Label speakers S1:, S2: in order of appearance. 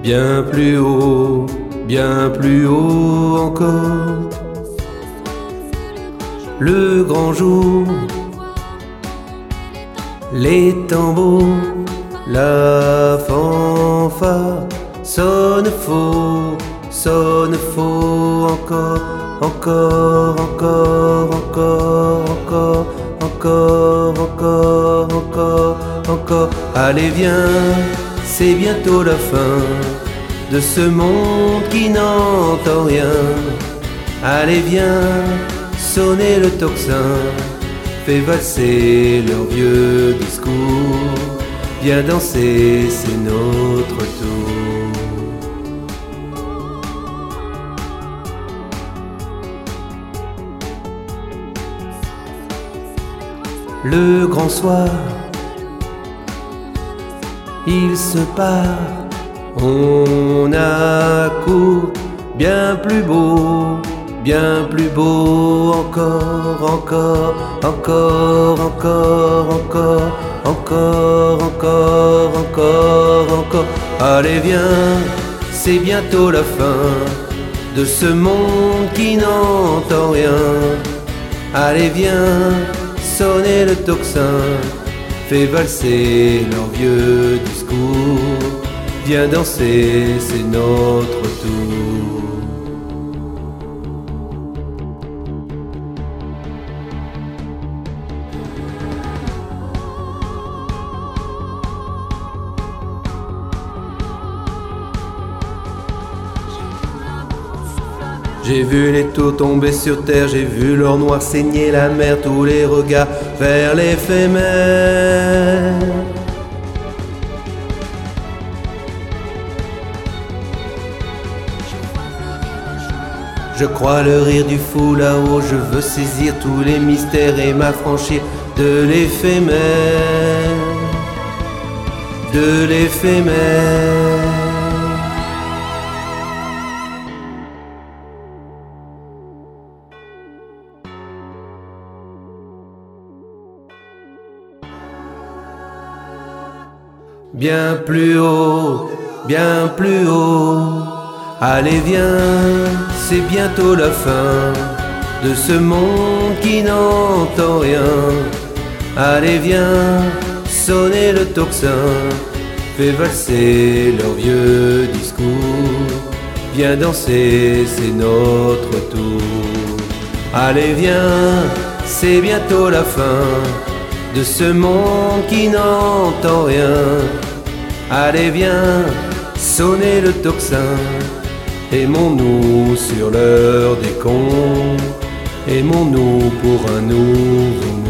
S1: bien plus haut encore. Le grand jour, les tambours, la fanfare sonne faux encore, encore, encore, encore, encore, encore, encore, encore, encore. Allez viens, c'est bientôt la fin de ce monde qui n'entend rien. Allez viens, sonnez le tocsin, fais valser leur vieux discours. Viens danser, c'est notre tour. Le grand soir, il se part, on accourt, bien plus beau encore, encore, encore, encore, encore, encore, encore, encore, encore. Allez viens, c'est bientôt la fin de ce monde qui n'entend rien. Allez viens, sonnez le tocsin, fais valser leur vieux discours. Viens danser, c'est notre tour. J'ai vu les taux tomber sur terre, j'ai vu l'or noir saigner la mer, tous les regards vers l'éphémère. Je crois le rire du fou là-haut, je veux saisir tous les mystères et m'affranchir de l'éphémère, de l'éphémère. Bien plus haut, allez viens, c'est bientôt la fin de ce monde qui n'entend rien. Allez viens, sonnez le tocsin, fais valser leur vieux discours. Viens danser, c'est notre tour. Allez viens, c'est bientôt la fin de ce monde qui n'entend rien. Allez viens, sonnez le tocsin, aimons-nous sur l'heure des cons, aimons-nous pour un nouveau monde.